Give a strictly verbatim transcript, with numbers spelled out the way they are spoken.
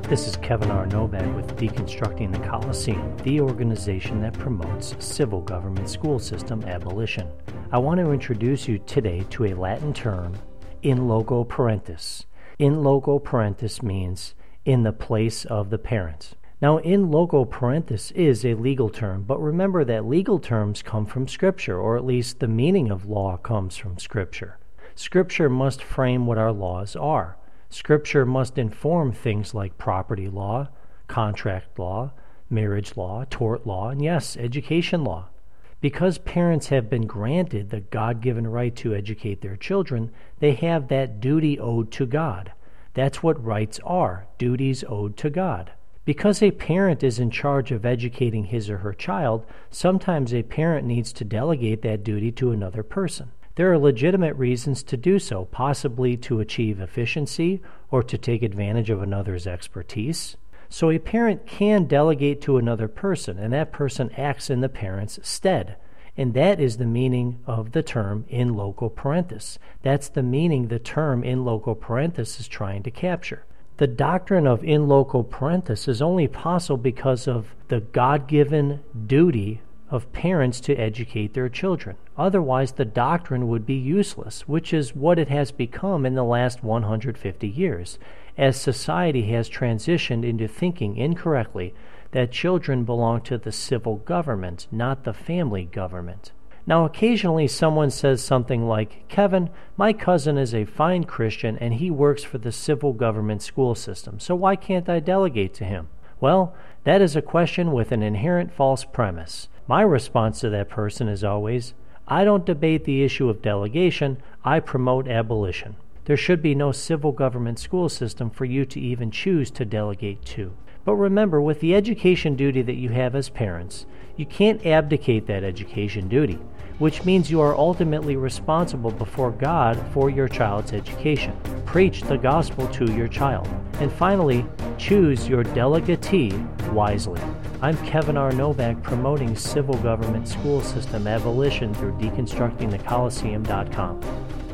This is Kevin R. Novak with Deconstructing the Coliseum, the organization that promotes civil government school system abolition. I want to introduce you today to a Latin term, in loco parentis. In loco parentis means in the place of the parents. Now, in loco parentis is a legal term, but remember that legal terms come from Scripture, or at least the meaning of law comes from Scripture. Scripture must frame what our laws are. Scripture must inform things like property law, contract law, marriage law, tort law, and yes, education law. Because parents have been granted the God-given right to educate their children, they have that duty owed to God. That's what rights are, duties owed to God. Because a parent is in charge of educating his or her child, sometimes a parent needs to delegate that duty to another person. There are legitimate reasons to do so, possibly to achieve efficiency or to take advantage of another's expertise. So a parent can delegate to another person, and that person acts in the parent's stead. And that is the meaning of the term in loco parentis. That's the meaning the term in loco parentis is trying to capture. The doctrine of in loco parentis is only possible because of the God-given duty of parents to educate their children. Otherwise, the doctrine would be useless, which is what it has become in the last one hundred fifty years, as society has transitioned into thinking incorrectly that children belong to the civil government, not the family government. Now, occasionally someone says something like, "Kevin, my cousin is a fine Christian and he works for the civil government school system, so why can't I delegate to him?" Well, that is a question with an inherent false premise. My response to that person is always, I don't debate the issue of delegation, I promote abolition. There should be no civil government school system for you to even choose to delegate to. But remember, with the education duty that you have as parents, you can't abdicate that education duty, which means you are ultimately responsible before God for your child's education. Preach the gospel to your child. And finally, choose your delegatee wisely. I'm Kevin R. Novak, promoting civil government school system abolition through deconstructing the coliseum dot com.